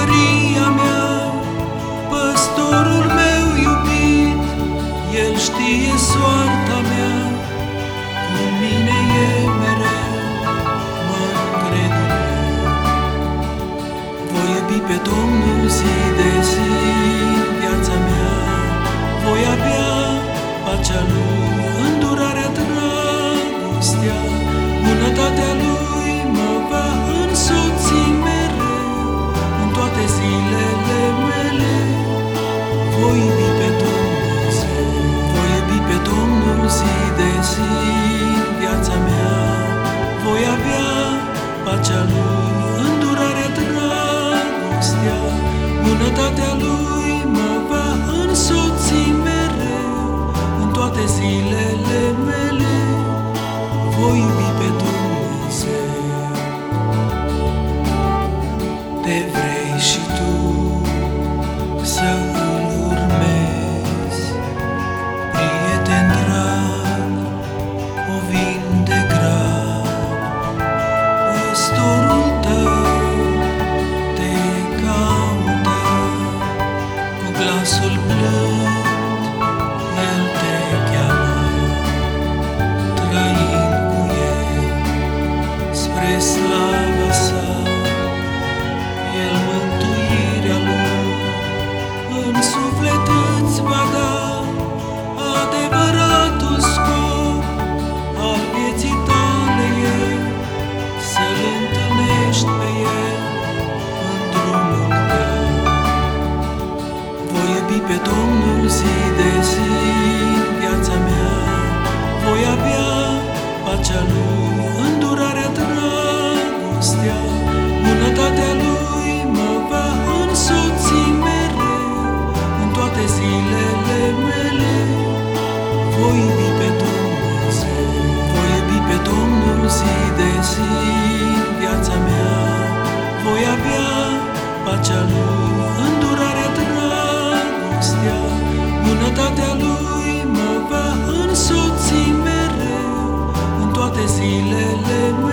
măria mea, păstorul meu iubit, El știe soarta mea, cu mine e mereu, mă încred în El. Voi iubi pe Domnul zi de zi, viața mea, voi avea pacea Lui, îndurarea, dragostea, bunătatea Lui mă va însoți mereu, în toate zilele mele. Voi iubi pe Dumnezeu, voi iubi pe Domnul zi de zi, viața mea, voi avea pacea Lui, îndurarea, dragostea, bunătatea Lui mă va însoți mereu, în toate zilele mele. Voi iubi pe Dumnezeu. Te vrei și tu să îl urmezi, prieten drag, o vin de grab, păstorul tău te caută, cu glasul blând El te cheamă, trăind cu El spre slava Sa. El mântuirea Lui în suflet îți va da, adevăratul scop al vieții tale e să-L întâlnești pe El în drumul tău. Voi iubi pe Domnul zi de zi, viața mea, voi avea pacea Lui, îndurarea, dragostea, bunătatea Lui mă va însoți mereu, în toate zilele mele. Voi iubi pe Dumnezeu, voi iubi pe Domnul zi de zi, viața mea, voi avea pacea Lui, îndurarea, dragostea, bunătatea Lui mă va însoți mereu, în toate zilele mele.